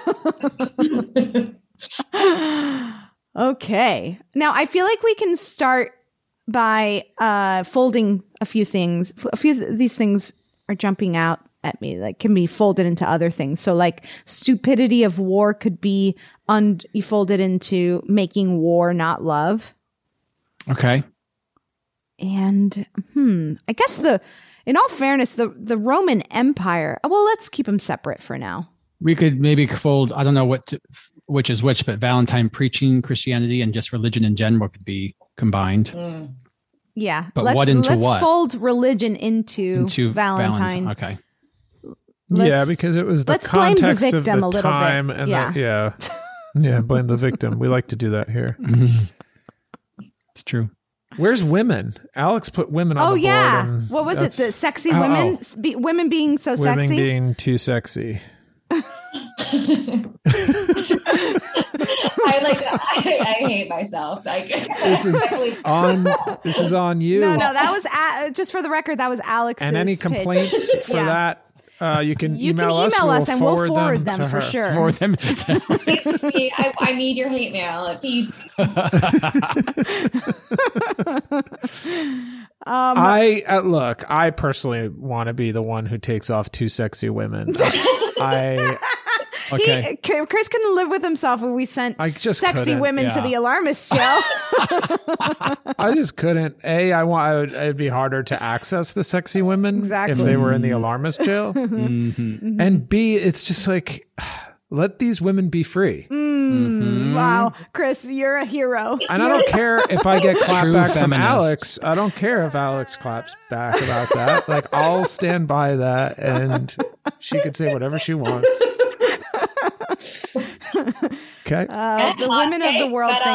nope. Okay. Now, I feel like we can start by uh, folding a few things. A few of these things are jumping out at me, like can be folded into other things. So like stupidity of war could be un- folded into making war not love. Okay. And hmm, I guess the, in all fairness, the, the Roman Empire, well, let's keep them separate for now. We could maybe fold, I don't know what, to, which is which, but Valentine preaching Christianity and just religion in general could be combined. Mm. Yeah. But let's, what into let's what? fold religion into, into Valentine. Valentine. Okay. Let's, yeah, because it was the context the of the time. Bit. And yeah. The, yeah. Yeah, blame the victim. We like to do that here. It's true. Where's women? Alex put women on oh, the board. Yeah. And what was it? The sexy oh, women? Oh. Be, women being so women sexy? Women being too sexy. I like I, I hate myself. Like This is on. This is on you. No, no, that was a- just for the record. That was Alex's And any pitch. complaints for Yeah. that, uh, you can You email can us. email we'll us and we'll forward, forward them, them to for her. sure. For them. Please, me, I, I need your hate mail. Please. Um, I uh, look. I personally want to be the one who takes off two sexy women. I Okay. He, Chris couldn't live with himself when we sent I just sexy couldn't, women to yeah. the alarmist jail. I just couldn't. A, I want. I would, it'd be harder to access the sexy women Exactly. if they were in the alarmist jail. Mm-hmm. And B, it's just like let these women be free. Mm, Wow, Chris, you're a hero. And I don't care if I get clapped True back from feminist. Alex. I don't care if Alex claps back about that. Like I'll stand by that, and she could say whatever she wants. Okay. Uh, the Hot women of the take, world, but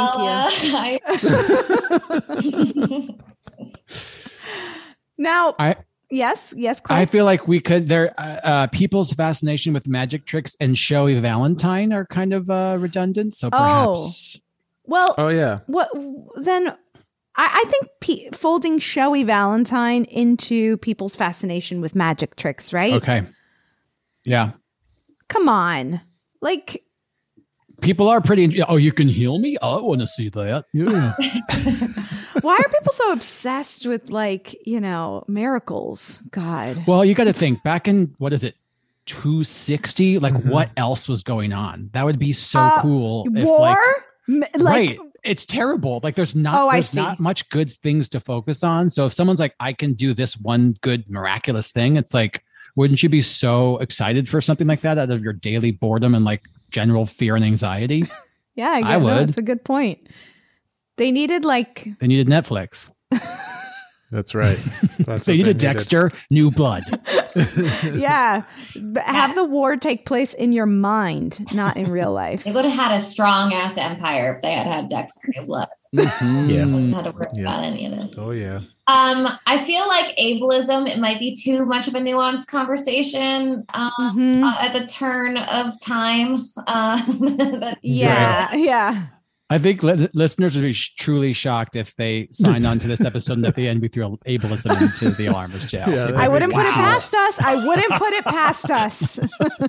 thank I'll, you. uh, Now, I yes, yes, Clay. I feel like we could there uh, uh people's fascination with magic tricks and showy Valentine are kind of uh redundant. So perhaps well, Oh yeah. what then? I, I think pe- folding showy Valentine into people's fascination with magic tricks, right? okay. Yeah. Come on, like. People are pretty oh, you can heal me? I want to see that. Yeah. Why are people so obsessed with, like, you know, miracles? God. Well, you got to think back in what is it? two sixty, like Mhm. what else was going on? That would be so Uh, cool if War? like M- like, right. It's terrible. Like there's not Oh, I there's see. not much good things to focus on. So if someone's like, I can do this one good miraculous thing, it's like, wouldn't you be so excited for something like that out of your daily boredom and like general fear and anxiety? Yeah, I, get, I no, would. It's a good point. They needed like They needed Netflix. That's right. That's They what needed Dexter, New Blood. yeah, but have the war take place in your mind, not in real life. they would have had a strong ass empire if they had had Dexter New Blood. Mhm. Yeah. Wouldn't have to worry Yeah. about any of this. Oh yeah. Um, I feel like ableism, it might be too much of a nuanced conversation um, Mhm. uh, at the turn of time. Uh, that- Yeah, yeah. I think li- listeners would be sh- truly shocked if they signed on to this episode and at the end we threw ableism into the alarmist jail. Yeah, They'd be I like, wouldn't put it "Wow." past us. I wouldn't put it past us.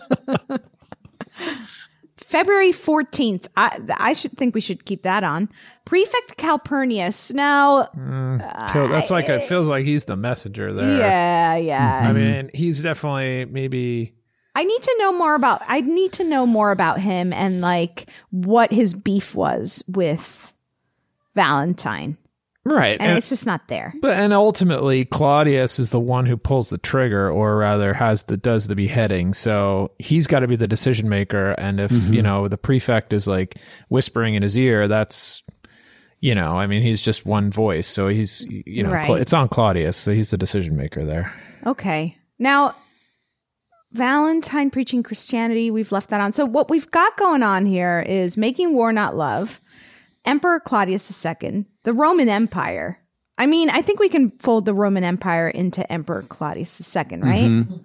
February fourteenth. I, I should think we should keep that on. Prefect Calpurnius. Now, Mm, so that's like it feels like he's the messenger there. yeah, yeah. I mean, he's definitely maybe. I need to know more about I need to know more about him and like what his beef was with Valentine. Right. And, And, it's just not there. but and ultimately Claudius is the one who pulls the trigger, or rather has the does the beheading. So he's got to be the decision maker. And if, Mhm. you know, the prefect is like whispering in his ear, that's you know, I mean, he's just one voice. So he's you know, Right. Cla- it's on Claudius, so he's the decision maker there. Okay. Now, Valentine preaching Christianity, we've left that on. So what we've got going on here is making war, not love. Emperor Claudius the Second, the Roman Empire. I mean, I think we can fold the Roman Empire into Emperor Claudius the Second, right? Mhm.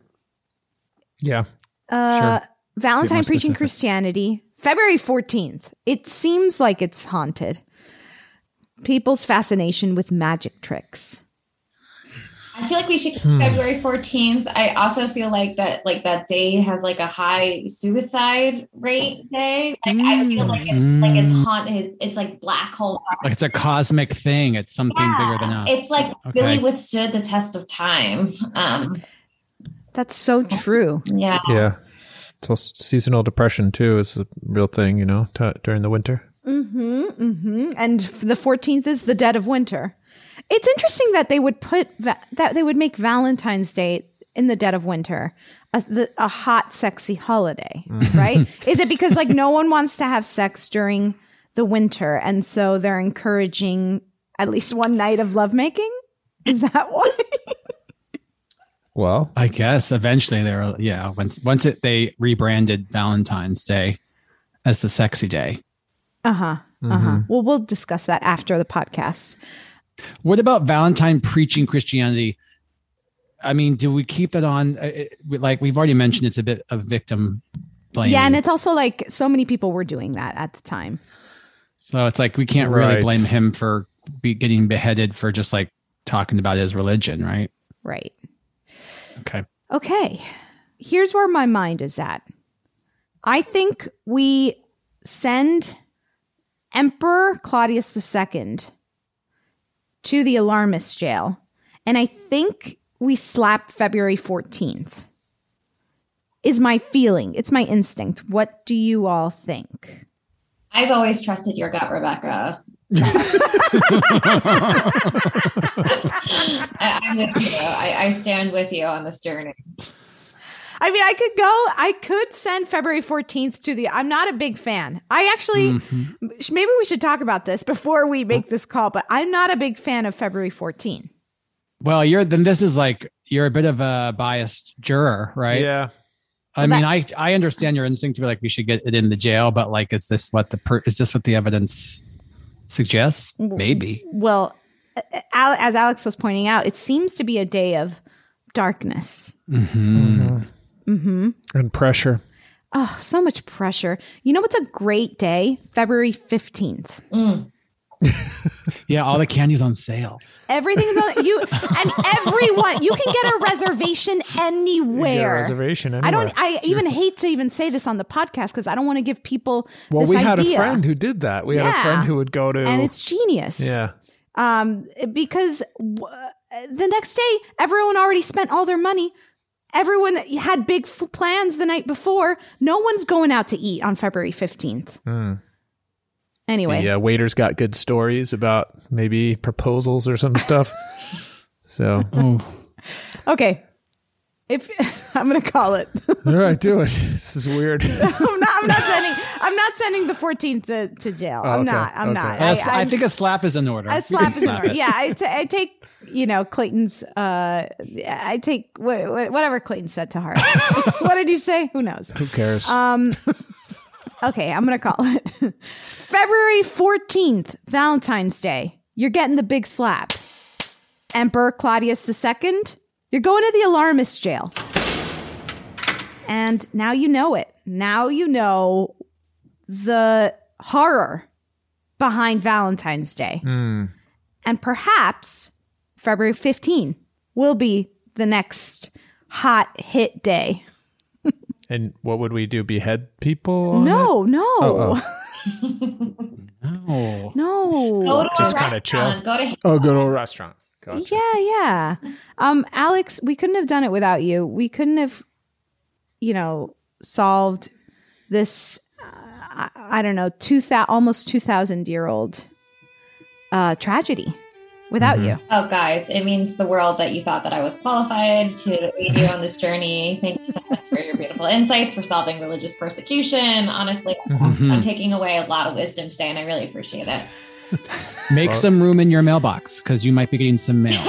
Yeah. Uh, Sure. Valentine more preaching specific. Christianity, February fourteenth. It seems like it's haunted. People's fascination with magic tricks. I feel like we should keep Hmm. February fourteenth. I also feel like that like that day has like a high suicide rate day. Like I feel like it's like it's haunted. It's like black hole. Like it's a cosmic thing. It's something Yeah. bigger than us. It's like Okay. really withstood the test of time. Um, That's so true. yeah. Yeah. So seasonal depression too is a real thing, you know, t- during the winter. Mm-hmm, mm-hmm. And f- the fourteenth is the dead of winter. It's interesting that they would put va- that they would make Valentine's Day in the dead of winter a, the, a hot, sexy holiday, right? Is it because like no one wants to have sex during the winter, and so they're encouraging at least one night of lovemaking? Is that why? Well, I guess eventually they're yeah. Once once it they rebranded Valentine's Day as the sexy day. Uh huh. Uh huh. Well, we'll discuss that after the podcast. What about Valentine preaching Christianity? I mean, do we keep that on? uh, it- Like we've already mentioned, it's a bit of victim blaming. Yeah, and it's also like so many people were doing that at the time. So it's like we can't really Right. blame him for be getting beheaded for just like talking about his religion, right? Right. Okay. Okay. Here's where my mind is at. I think we send Emperor Claudius the Second to the alarmist jail. And I think we slap February fourteenth. Is my feeling. It's my instinct. What do you all think? I've always trusted your gut, Rebecca. I, I'm with you. I, I stand with you on this journey. I mean, I could go, I could send February fourteenth to the, I'm not a big fan. I actually, mm-hmm. maybe we should talk about this before we make this call, but I'm not a big fan of February fourteenth. Well, you're, then this is like, you're a bit of a biased juror, right? Yeah. I well, mean, that, I, I understand your instinct to be like, we should get it in the jail, but like, is this what the, per, is this what the evidence suggests? Maybe. Well, as Alex was pointing out, it seems to be a day of darkness. Mm-hmm. Mm-hmm. Mm-hmm. And pressure. Oh, so much pressure. You know what's a great day? February fifteenth. Mm. Yeah, all the candy's on sale. Everything is on you, and everyone. You can get a reservation anywhere. You get a reservation anywhere. I don't. I even hate to even say this on the podcast because I don't want to give people. Well, this we had idea. a friend who did that. We yeah. had a friend who would go to, and it's genius. Yeah. Um, because w- the next day, everyone already spent all their money. Everyone had big f- plans the night before. No one's going out to eat on February fifteenth. Mm. Anyway. The uh, waiter's got good stories about maybe proposals or some stuff. So. Oh. Okay. If I'm going to call it. All right, do it. This is weird. I'm not, I'm not sending, I'm not sending the fourteenth to, to jail. Oh, I'm okay. not, I'm okay. not. I, I, I think a slap is in order. A slap is in slap order. it. Yeah. I, t- I take, you know, Clayton's, uh, I take wh- wh- whatever Clayton said to heart. What did you say? Who knows? Who cares? Um, okay, I'm going to call it February fourteenth, Valentine's Day. You're getting the big slap. Emperor Claudius the Second, you're going to the alarmist jail. And now you know it. Now you know the horror behind Valentine's Day. Mm. And perhaps February fifteenth will be the next hot hit day. And what would we do? Behead people? on No, it? no. Oh, No. No. Go to Just a kind of chill. restaurant. Go to Oh, go to a restaurant. Gotcha. Yeah, yeah. Um, Alex, we couldn't have done it without you. We couldn't have, you know, solved this, uh, I, I don't know, two thousand, almost two thousand year old uh, tragedy without Mm-hmm. you. Oh, guys, it means the world that you thought that I was qualified to lead you on this journey. Thank you so much for your beautiful insights, for solving religious persecution. Honestly, Mm-hmm. I'm taking away a lot of wisdom today, and I really appreciate it. Make Well- some room in your mailbox because you might be getting some mail.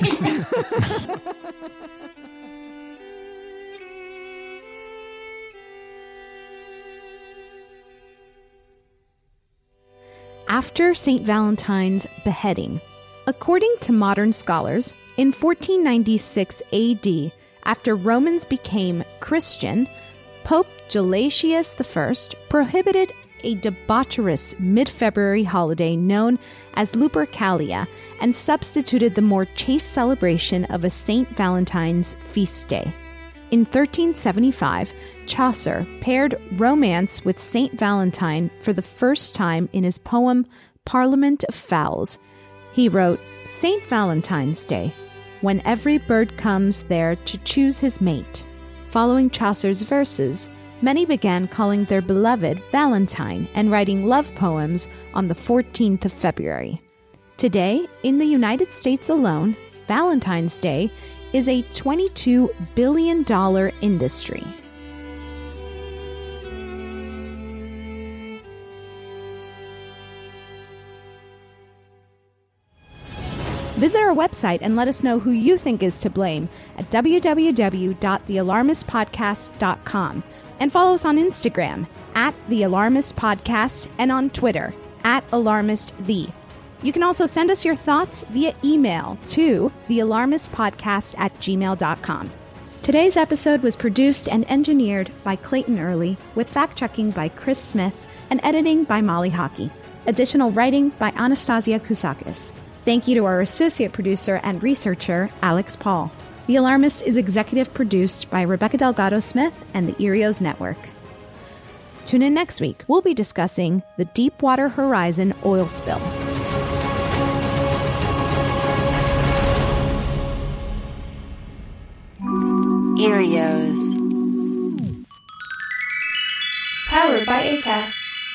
After Saint Valentine's beheading, according to modern scholars, in fourteen ninety-six A D, after Romans became Christian, Pope Gelasius the First prohibited a debaucherous mid-February holiday known as Lupercalia and substituted the more chaste celebration of a Saint Valentine's feast day. In thirteen seventy-five, Chaucer paired romance with Saint Valentine for the first time in his poem Parliament of Fowls. He wrote, Saint Valentine's Day, when every bird comes there to choose his mate. Following Chaucer's verses, many began calling their beloved Valentine and writing love poems on the fourteenth of February. Today, in the United States alone, Valentine's Day is a twenty-two billion dollars industry. Visit our website and let us know who you think is to blame at w w w dot the alarmist podcast dot com and follow us on Instagram at The Alarmist Podcast and on Twitter at AlarmistThe. You can also send us your thoughts via email to the alarmist podcast at gmail dot com. Today's episode was produced and engineered by Clayton Early, with fact-checking by Chris Smith and editing by Molly Hockey. Additional writing by Anastasia Kousakis. Thank you to our associate producer and researcher, Alex Paul. The Alarmist is executive produced by Rebecca Delgado Smith and the Erios Network. Tune in next week. We'll be discussing the Deepwater Horizon oil spill. Erios. Powered by Acast.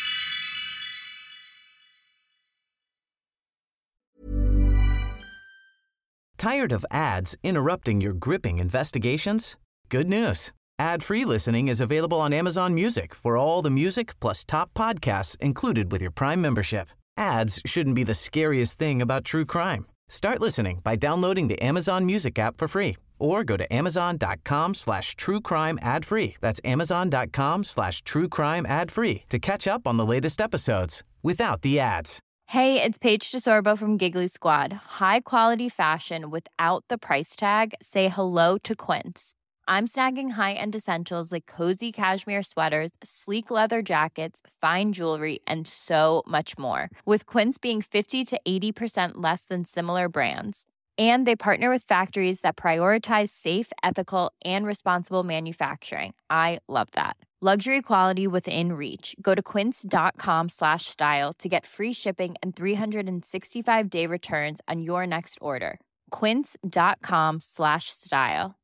Tired of ads interrupting your gripping investigations? Good news. Ad-free listening is available on Amazon Music for all the music plus top podcasts included with your Prime membership. Ads shouldn't be the scariest thing about true crime. Start listening by downloading the Amazon Music app for free or go to amazon.com slash true crime ad free. That's amazon.com slash true crime ad free to catch up on the latest episodes without the ads. Hey, it's Paige DeSorbo from Giggly Squad. High quality fashion without the price tag. Say hello to Quince. I'm snagging high-end essentials like cozy cashmere sweaters, sleek leather jackets, fine jewelry, and so much more. With Quince being fifty to eighty percent less than similar brands. And they partner with factories that prioritize safe, ethical, and responsible manufacturing. I love that. Luxury quality within reach. Go to quince.com slash style to get free shipping and three sixty-five day returns on your next order. Quince.com slash style.